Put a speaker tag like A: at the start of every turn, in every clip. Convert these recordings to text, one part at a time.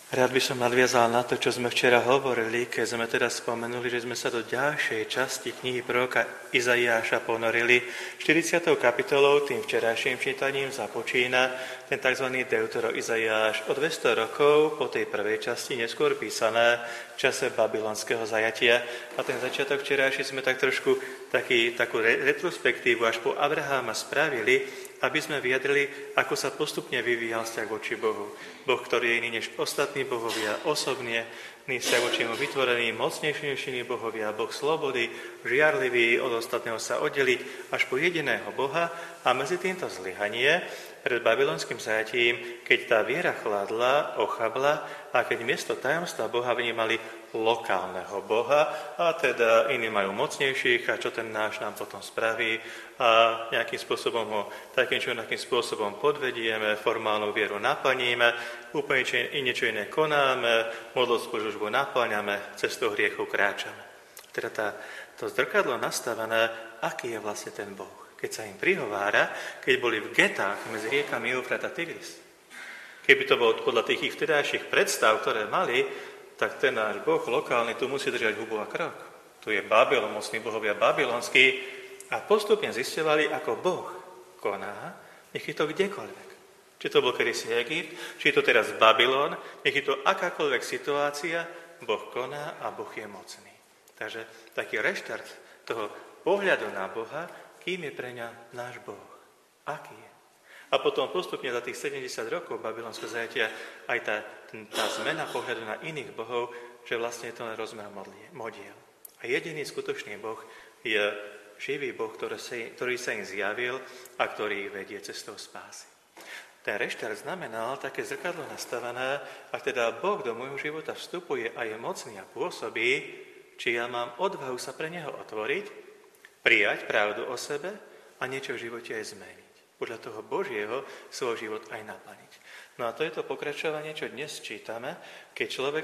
A: Rád by som nadviazal na to, čo sme včera hovorili, keď sme teda spomenuli, že sme sa do ďalšej časti knihy proroka Izaiáša ponorili. 40. kapitolou, tým včerajším čítaním, započína ten tzv. Deutero Izaiáš o 200 rokov po tej prvej časti, neskôr písané v čase babylonského zajatia. A ten začiatok včerajší sme tak trošku takú retrospektívu až po Abraháma spravili, aby sme vyjadrili, ako sa postupne vyvíjal vzťah voči Bohu. Boh, ktorý je iný než ostatní bohovia, osobne, vzťah voči mu vytvorený, mocnejší než iní bohovia, Boh slobody, žiarlivý, od ostatného sa oddeliť až po jediného Boha. A medzi týmto zlyhanie pred babylonským zajatím, keď tá viera chladla, ochabla a keď miesto tajomstva Boha vnímali lokálneho Boha, a teda iní majú mocnejších, a čo ten náš nám potom spraví, a nejakým spôsobom ho takým či onakým spôsobom podvedieme, formálnu vieru naplníme, úplne niečo iné konáme, modlosť službu naplňame, cestou hriechu kráčame. Teda to zrkadlo nastavené, aký je vlastne ten Boh. Keď sa im prihovára, keď boli v getách medzi riekami Eufrat a Tigris. Keby to bolo podľa tých ich vtedajších predstav, ktoré mali, tak ten náš Boh lokálny tu musí držať hubu a krok. Tu je Babylon, mocný bohovia babylonský, a postupne zisťovali, ako Boh koná, nech je to kdekoľvek. Či to bol kedysi Egypt, či je to teraz Babylon, nech je to akákoľvek situácia, Boh koná a Boh je mocný. Takže taký reštart toho pohľadu na Boha, kým je pre ňa náš Boh. Aký je? A potom postupne za tých 70 rokov babylonského zajatia aj tá zmena pohľadu na iných bohov, že vlastne je to len rozmer modiel. A jediný skutočný Boh je živý Boh, ktorý sa im zjavil a ktorý ich vedie cestou spásy. Ten reštart znamenal také zrkadlo nastavené, ak teda Boh do môjho života vstupuje a je mocný a pôsobí, či ja mám odvahu sa pre neho otvoriť, prijať pravdu o sebe a niečo v živote aj zmeniť. Podľa toho Božieho svoj život aj naplniť. No a to je to pokračovanie, čo dnes čítame, keď človek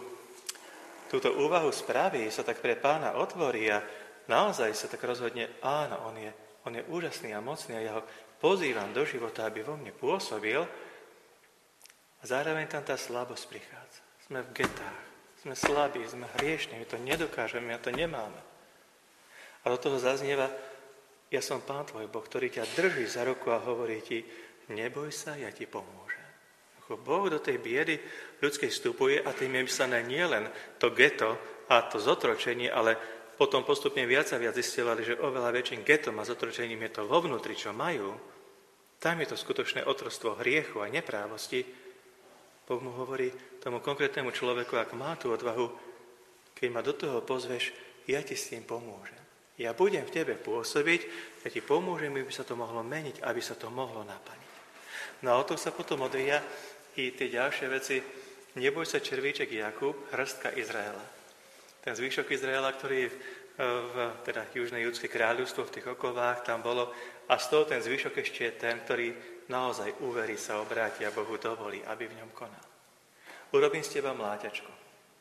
A: túto úvahu spraví, sa tak pre Pána otvorí a naozaj sa tak rozhodne, áno, on je úžasný a mocný a ja ho pozývam do života, aby vo mne pôsobil. A zároveň tam tá slabosť prichádza. Sme v getách, sme slabí, sme hriešni, my to nedokážeme, my to nemáme. A do toho zaznieva, ja som Pán tvoj Boh, ktorý ťa drží za ruku a hovorí ti, neboj sa, ja ti pomôžem. Ako Boh do tej biedy ľudskej vstupuje a tým je myslené nie len to geto a to zotročenie, ale potom postupne viac a viac zisťovali, že oveľa väčším getom a zotročením je to vo vnútri, čo majú. Tam je to skutočné otroctvo hriechu a neprávosti. Boh mu hovorí tomu konkrétnemu človeku, ak má tú odvahu, keď ma do toho pozveš, ja ti s tým pomôžem. Ja budem v tebe pôsobiť, ja ti pomôžem, aby sa to mohlo meniť, aby sa to mohlo naplniť. No a o to sa potom odvíja i tie ďalšie veci. Neboj sa, červíček Jakub, hrstka Izraela. Ten zvyšok Izraela, ktorý v teda južnej judské kráľovstvo v tých okovách tam bolo, a z toho ten zvyšok ešte je ten, ktorý naozaj uverí, sa obráti a Bohu dovolí, aby v ňom konal. Urobím z teba mláťačku.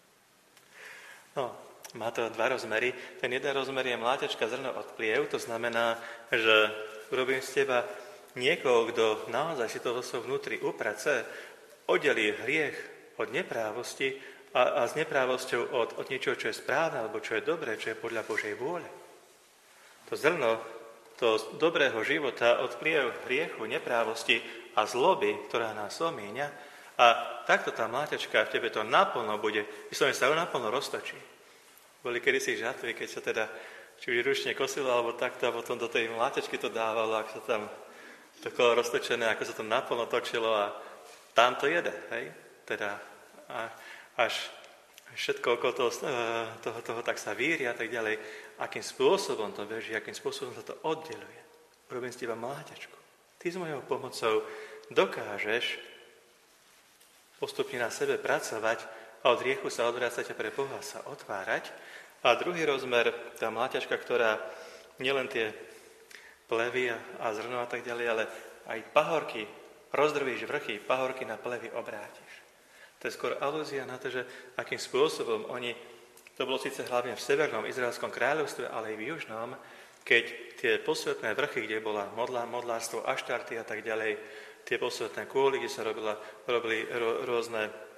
A: No, má to dva rozmery. Ten jeden rozmer je mláťačka zrno od pliev, to znamená, že urobím z teba niekoho, kto naozaj si to vo svojom vnútri uprace, oddelí hriech od neprávosti a s neprávosťou od niečoho, čo je správne, alebo čo je dobré, čo je podľa Božej vôle. To zrno, to dobrého života od pliev hriechu, neprávosti a zloby, ktorá nás omíňa, a takto tá mláťačka v tebe to naplno bude, vyslovene sa naplno roztočí. Boli kedysi žatvy, keď sa teda či už ručne kosilo, alebo takto, a potom do tej mláťačky to dávalo, ako sa tam to kolo roztočené, ako sa to naplno točilo a tam to jede, hej? Teda až všetko okolo toho tak sa víri a tak ďalej. Akým spôsobom to beží, akým spôsobom sa to oddeluje. Urobím z teba mláťačku. Ty s mojou pomocou dokážeš postupne na sebe pracovať a od hriechu sa odvrácať a pre Boha sa otvárať. A druhý rozmer, tá mláťačka, ktorá nielen tie plevy a zrno a tak ďalej, ale aj pahorky, rozdrvíš vrchy, pahorky na plevy obrátiš. To je skôr alúzia na to, že akým spôsobom oni, to bolo síce hlavne v severnom izraelskom kráľovstve, ale aj v južnom, keď tie posvetné vrchy, kde bola modlárstvo, aštarty a tak ďalej, tie posvetné kôly, kde sa robili rôzne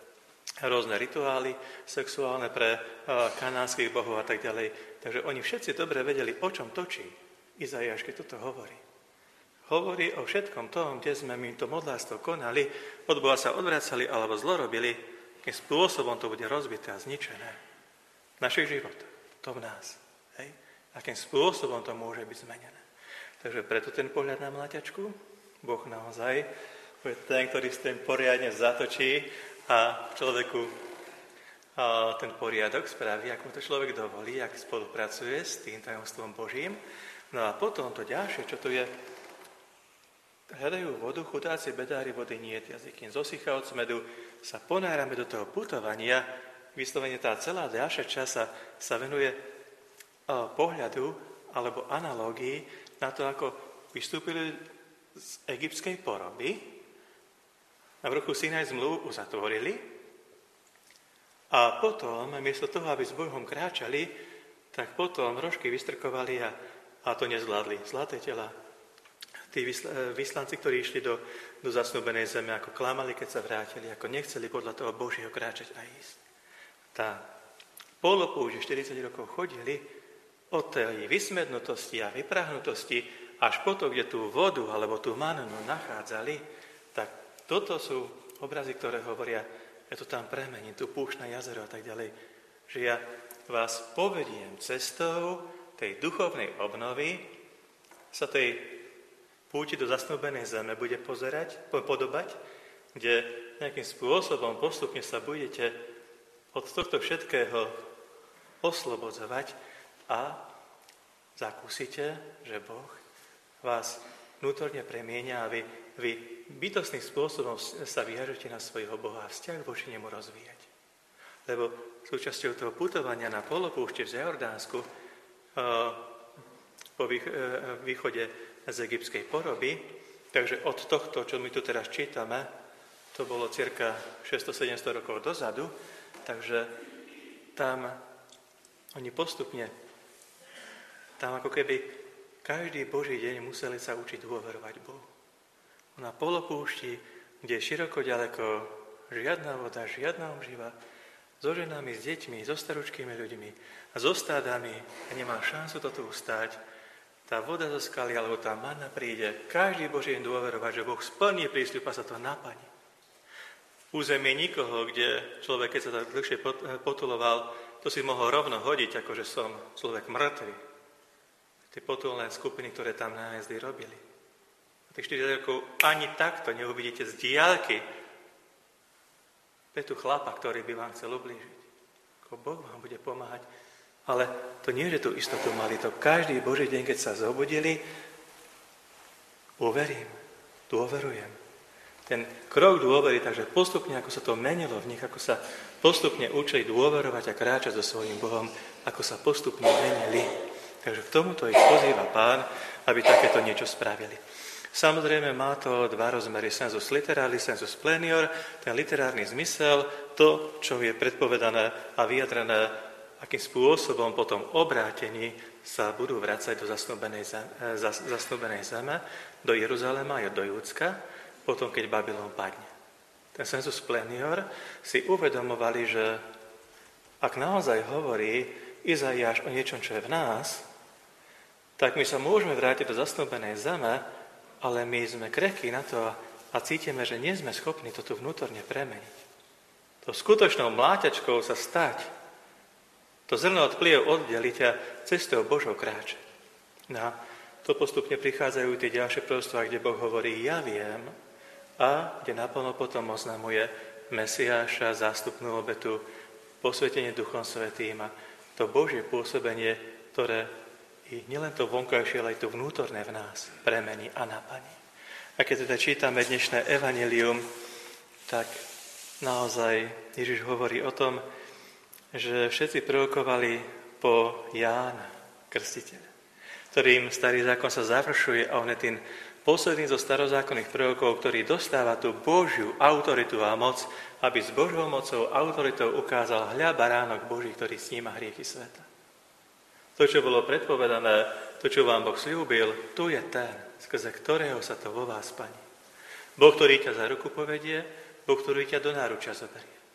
A: rôzne rituály sexuálne pre kanánskych bohov a tak ďalej. Takže oni všetci dobre vedeli, o čom točí Izaiáš, keď toto hovorí. Hovorí o všetkom tom, kde sme my to modlárstvo konali, od Boha sa odvracali alebo zlorobili, akým spôsobom to bude rozbité a zničené. V našich životoch, to v nás. Hej? Akým spôsobom to môže byť zmenené. Takže preto ten pohľad na mláťačku, Boh naozaj je ten, ktorý s tým poriadne zatočí a človeku ten poriadok spraví, ako mu to človek dovolí, ak spolupracuje s tým tajomstvom Božím. No a potom to ďalšie, čo tu je, hľadajú vodu, chudáci, bedári, vody niet, jazyky zosycha od smedu, sa ponárame do toho putovania, vyslovene tá celá ďalšia časť sa venuje pohľadu alebo analógii na to, ako vystúpili z egyptskej poroby, na vrchu Sinaj zmluvu uzatvorili a potom, miesto toho, aby s Bohom kráčali, tak potom rožky vystrkovali a to nezvládli. Zlaté tela. Tí vyslanci, ktorí išli do zasnúbenej zeme, ako klamali, keď sa vrátili, ako nechceli podľa toho Božieho kráčať a ísť. Tá polopúť, 40 rokov chodili od tej vysmednutosti a vyprahnutosti až po to, kde tú vodu alebo tú mannu nachádzali, tak toto sú obrazy, ktoré hovoria, ja to tam premením, tu púšť na jazero a tak ďalej, že ja vás povediem cestou tej duchovnej obnovy, sa tej púti do zasnúbenej zeme bude podobať, kde nejakým spôsobom postupne sa budete od tohto všetkého oslobodzovať a zakúsite, že Boh vás vnútorne premieňa a vy bytostným spôsobom sa vyjažete na svojho Boha a vzťah voči nemu rozvíjať. Lebo súčasťou toho putovania na polopúšti v Jordánsku po východe z egyptskej poroby, takže od tohto, čo my tu teraz čítame, to bolo cirka 600-700 rokov dozadu, takže tam oni postupne, tam ako keby každý Boží deň museli sa učiť dôverovať Bohu. Na polopúšti, kde je široko ďaleko, žiadna voda, žiadna obživa, so ženami, s deťmi, so staručkými ľuďmi a so stádami a nemá šancu to tu ustáť, tá voda zo skaly alebo tá manna príde, každý Boží deň dôverovať, že Boh splní prísľub a sa to naplní. Územie nikoho, kde človek, keď sa tak dlhšie potuloval, to si mohol rovno hodiť, akože som človek mŕtvy. Tie potulné skupiny, ktoré tam nájazdy robili. A tých 40 rokov ani takto neuvidíte z diaľky petu chlapa, ktorý by vám chcel ublížiť. Ako Boh vám bude pomáhať. Ale to nie, že tú istotu mali, to každý Boží deň, keď sa zobudili, uverím, dôverujem. Ten krok dôvery, takže postupne, ako sa to menilo v nich, ako sa postupne učili dôverovať a kráčať so svojím Bohom, ako sa postupne menili. Takže k tomuto ich pozýva Pán, aby takéto niečo spravili. Samozrejme má to dva rozmery, sensus literalis, sensus plenior, ten literárny zmysel, to, čo je predpovedané a vyjadrené, akým spôsobom potom obrátení sa budú vracať do zasnúbenej zeme, do Jeruzalema a do Júdska, potom, keď Babylon padne. Ten sensus plenior si uvedomovali, že ak naozaj hovorí Izaiáš o niečom, čo je v nás, tak my sa môžeme vrátiť do zasnúbenej zeme, ale my sme krehkí na to a cítime, že nie sme schopní toto vnútorne premeniť. To skutočnou mláťačkou sa stať, to zrno od pliev oddeliť a cestou Božou kráčať. No, to postupne prichádzajú tie ďalšie proroctvá, kde Boh hovorí, ja viem, a kde naplno potom oznamuje Mesiáša, zástupnú obetu, posvetenie Duchom Svätým a to Božie pôsobenie, ktoré i nielen to vonkajšie, ale aj to vnútorné v nás premení a naplní. A keď teda čítame dnešné evanjelium, tak naozaj Ježiš hovorí o tom, že všetci prorokovali po Jána, Krstiteľa, ktorým starý zákon sa završuje a on je tým posledný zo starozákonných prorokov, ktorý dostáva tú Božiu autoritu a moc, aby s Božou mocou, autoritou ukázal hľa baránok Boží, ktorý sníma hriechy sveta. To, čo bolo predpovedané, to, čo vám Boh sľúbil, tu je ten, skrze ktorého sa to vo vás plní. Boh, ktorý ťa za ruku povedie, Boh, ktorý ťa do náručia zoberie.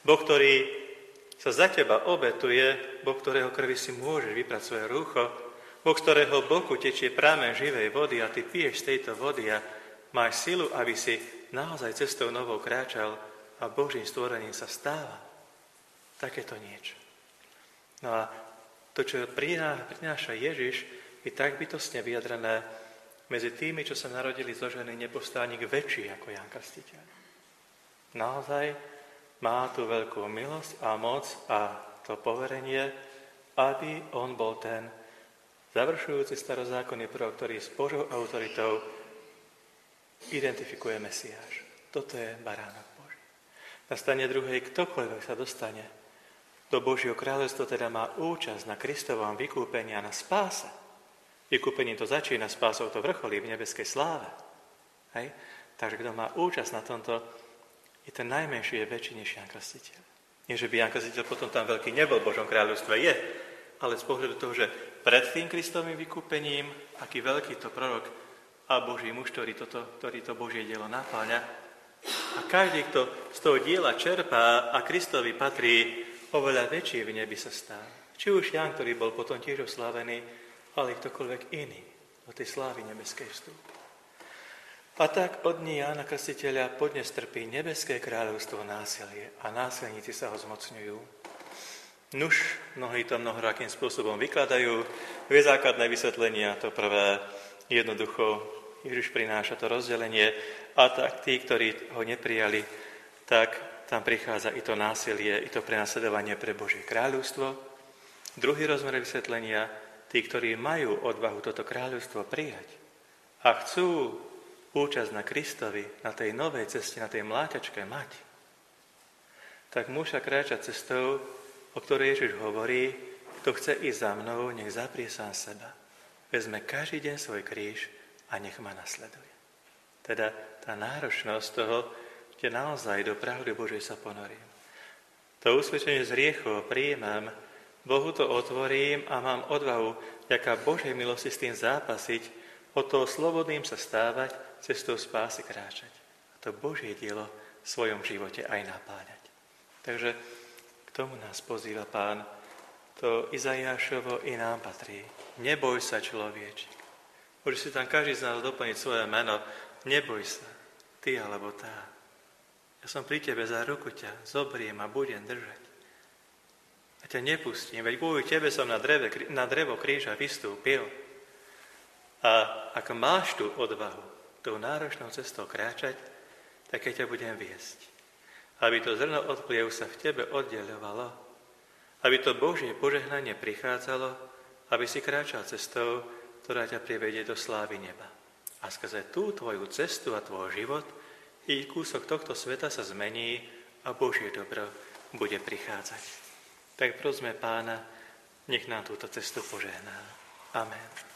A: Boh, ktorý sa za teba obetuje, Boh, ktorého krvi si môžeš vyprať svoje rúcho, Boh, z ktorého boku tečie prameň živej vody a ty piješ z tejto vody a máš silu, aby si naozaj cestou novou kráčal a Božím stvorením sa stáva. Takéto niečo. No a to, čo prináša Ježiš, je tak bytostne vyjadrené medzi tými, čo sa narodili zo ženy, nepovstánik väčší ako Ján Krstiteľ. Naozaj má tú veľkú milosť a moc a to poverenie, aby on bol ten završujúci starozákonný prorok, ktorý s Božou autoritou identifikuje Mesiáš. Toto je baránok Boží. Na strane druhej, ktokoľvek sa dostane do Božieho kráľovstva, teda má účasť na Kristovom vykúpení a na spáse. Vykúpením to začína, spásou to vrcholí v nebeskej sláve. Hej? Takže kto má účasť na tomto, je ten najmenší, je väčší než Ján Krstiteľ. Nie, že by Ján Krstiteľ potom tam veľký nebol v Božom kráľovstve, je, ale z pohľadu toho, že pred tým Kristovým vykúpením, aký veľký to prorok a Boží muž, ktorý to Božie dielo napáľa. A každý, kto z toho diela čerpá a Kristovi patrí, oveľa väčší v nebi sa stal. Či už Ján, ktorý bol potom tiež oslávený, ale ktokoľvek iný do tej slávy nebeskej vstúpi. A tak od dní Jána Krstiteľa podnes trpí nebeské kráľovstvo násilie a násilníci sa ho zmocňujú. Nuž, mnohí to mnohorakým spôsobom vykladajú. Dve základné vysvetlenia. To prvé, jednoducho, Ježiš prináša to rozdelenie a tak tí, ktorí ho neprijali, tak tam prichádza i to násilie, i to prenasledovanie pre Božie kráľovstvo. Druhý rozmer vysvetlenia, tí, ktorí majú odvahu toto kráľovstvo prijať a chcú účasť na Kristovi, na tej novej ceste, na tej mláťačke mať, tak musia kráčať cestou, o ktorej Ježiš hovorí, kto chce ísť za mnou, nech zaprie sám seba. Vezme každý deň svoj kríž a nech ma nasleduje. Teda tá náročnosť toho, kde naozaj do pravdy Božej sa ponorím. To usvedčenie z hriechov prijímam, Bohu to otvorím a mám odvahu, vďaka Božej milosti s tým zápasiť, od toho slobodným sa stávať, cestou spásy kráčať. A to Božie dielo v svojom živote aj napáňať. Takže k tomu nás pozýva Pán. To Izaiášovo i nám patrí. Neboj sa, človečik. Môže si tam každý z nás doplniť svoje meno. Neboj sa, ty alebo tá. Ja som pri tebe, za ruku ťa zobriem a budem držať. A ťa nepustím, veď kvôli tebe som na drevo kríža vystúpil. A ak máš tú odvahu, tou náročnou cestou kráčať, tak ja ťa budem viesť. Aby to zrno od pliev sa v tebe oddeľovalo, aby to Božie požehnanie prichádzalo, aby si kráčal cestou, ktorá ťa privedie do slávy neba. A skrze tú tvoju cestu a tvoj život i kúsok tohto sveta sa zmení a Božie dobro bude prichádzať. Tak prosme Pána, nech nám túto cestu požehná. Amen.